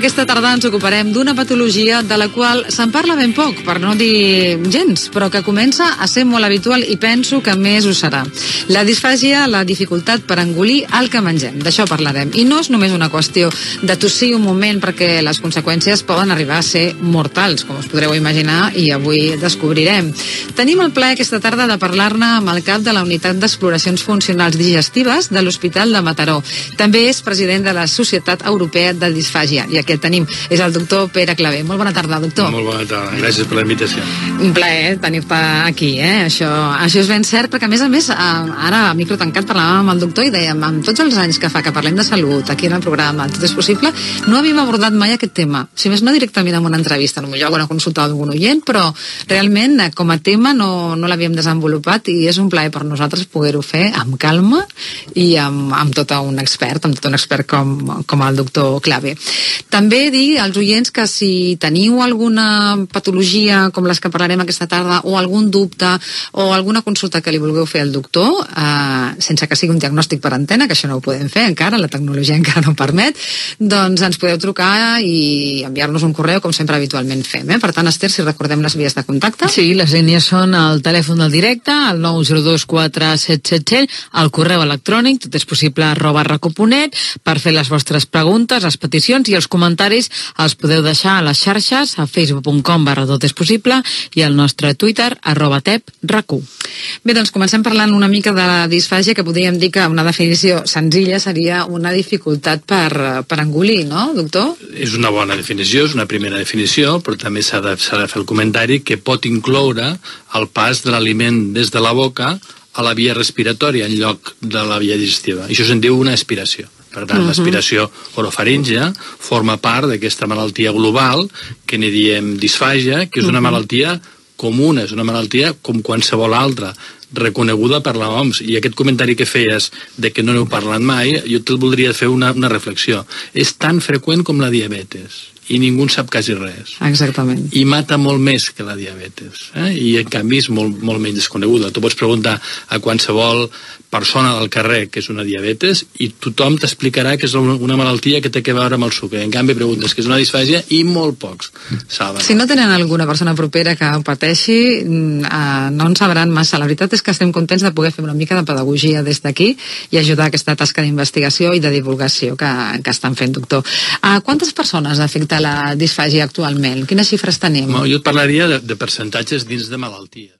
Aquesta tarda ens ocuparem d'una patologia de la qual se'n parla ben poc, per no dir gens, però que comença a ser molt habitual i penso que més ho serà. La disfàgia, la dificultat per engolir el que mengem. D'això parlarem. I no és només una qüestió de tossir un moment, perquè les conseqüències poden arribar a ser mortals, com us podreu imaginar, i avui descobrirem. Tenim el plaer aquesta tarda de parlar-ne amb el cap de la Unitat d'Exploracions Funcionals Digestives de l'Hospital de Mataró. També és president de la Societat Europea de Disfàgia. I aquí el tenim. És el doctor Pere Clavé. Molt bona tarda, doctor. Molt bona tarda. Gràcies per la invitació. Un plaer tenir-te aquí, Això és ben cert, perquè a més, ara a micro tancat parlàvem amb el doctor i dèiem, amb tots els anys que fa que parlem de salut aquí en el programa, Tot és possible, no havíem abordat mai aquest tema. Si més no directament en una entrevista, potser alguna consulta d'algun oient, però realment com a tema no l'havíem desenvolupat i és un plaer per nosaltres poder-ho fer amb calma i amb tot un expert, com el doctor Clavé. També dir als oients que si teniu alguna patologia com les que parlarem aquesta tarda o algun dubte o alguna consulta que li vulgueu fer al doctor, sense que sigui un diagnòstic per antena, que això no ho podem fer encara, la tecnologia encara no ho permet, doncs ens podeu trucar i enviar-nos un correu, com sempre habitualment fem. Per tant, Esther, si recordem les vies de contacte. Sí, les línies són el telèfon del directe, el 902 4777, el correu electrònic, totespossible@raco.net, per fer les vostres preguntes, les peticions i els comentaris els podeu deixar a les xarxes, a facebook.com/totespossible i al nostre Twitter, @tepracu. Bé, doncs comencem parlant una mica de la disfàgia, que podríem dir que una definició senzilla seria una dificultat per engolir, no, doctor? És una bona definició, és una primera definició, però també s'ha de fer el comentari que pot incloure el pas de l'aliment des de la boca a la via respiratòria en lloc de la via digestiva. Això se'n diu una aspiració. Per tant, l'aspiració orofaríngea forma part d'aquesta malaltia global que n'hi diem disfàgia, que és una malaltia comuna, és una malaltia com qualsevol altra, reconeguda per la OMS. I aquest comentari que feies de que no n'heu parlat mai, jo te'l voldria fer una reflexió. És tan freqüent com la diabetes i ningú en sap quasi res. Exactament. I mata molt més que la diabetes. I en canvi és molt menys desconeguda. Tu pots preguntar a qualsevol persona del carrer que és una diabetes i tothom t'explicarà que és una malaltia que té a veure amb el sucre. En canvi preguntes que és una disfàgia i molt pocs saben. Si no tenen alguna persona propera que ho pateixi, no en sabran massa. La veritat és que estem contents de poder fer una mica de pedagogia des d'aquí i ajudar a aquesta tasca d'investigació i de divulgació que estan fent, doctor. Quantes persones afecta la disfàgia actualment? Quines xifres tenim? Jo et parlaria de percentatges dins de malalties.